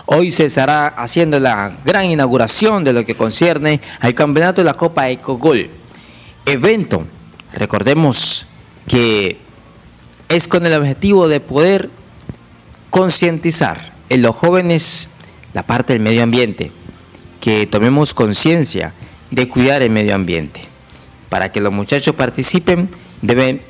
Hoy se estará haciendo la gran inauguración de lo que concierne al campeonato de la Copa Ecogol. Evento, recordemos que es con el objetivo de poder concientizar en los jóvenes la parte del medio ambiente, que tomemos conciencia de cuidar el medio ambiente. Para que los muchachos participen, deben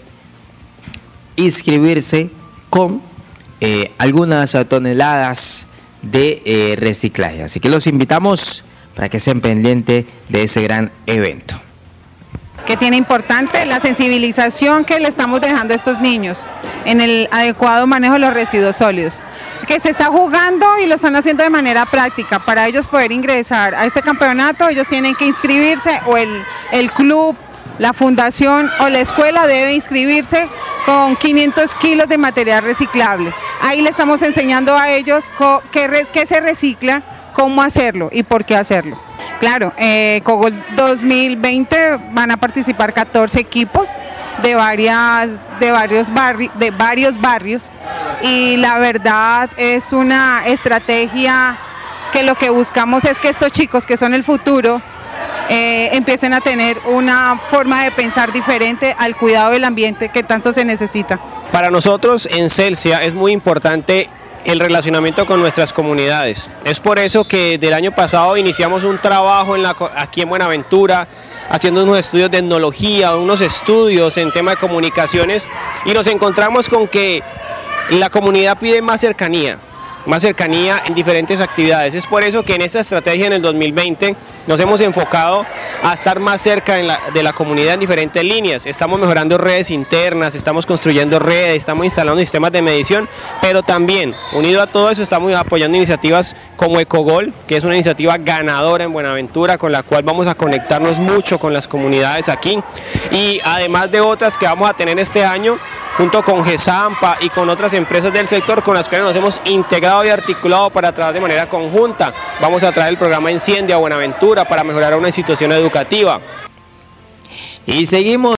inscribirse con algunas toneladas de reciclaje. Así que los invitamos para que estén pendientes de ese gran evento. Que tiene importante la sensibilización que le estamos dejando a estos niños en el adecuado manejo de los residuos sólidos, que se está jugando y lo están haciendo de manera práctica. Para ellos poder ingresar a este campeonato, ellos tienen que inscribirse, o el club, la fundación o la escuela debe inscribirse con 500 kilos de material reciclable. Ahí le estamos enseñando a ellos qué se recicla, cómo hacerlo y por qué hacerlo. Claro, Ecogol 2020 van a participar 14 equipos de varios barrios, y la verdad es una estrategia que lo que buscamos es que estos chicos, que son el futuro, empiecen a tener una forma de pensar diferente al cuidado del ambiente que tanto se necesita. Para nosotros en Celsia es muy importante el relacionamiento con nuestras comunidades. Es por eso que del año pasado iniciamos un trabajo aquí en Buenaventura, haciendo unos estudios de etnología, unos estudios en tema de comunicaciones, y nos encontramos con que la comunidad pide más cercanía en diferentes actividades. Es por eso que en esta estrategia en el 2020 nos hemos enfocado a estar más cerca de la comunidad en diferentes líneas. Estamos mejorando redes internas, estamos construyendo redes, estamos instalando sistemas de medición, pero también, unido a todo eso, estamos apoyando iniciativas como Ecogol, que es una iniciativa ganadora en Buenaventura, con la cual vamos a conectarnos mucho con las comunidades aquí, y además de otras que vamos a tener este año, junto con GESAMPA y con otras empresas del sector con las cuales nos hemos integrado y articulado para trabajar de manera conjunta. Vamos a traer el programa Enciende a Buenaventura para mejorar una institución educativa. Y seguimos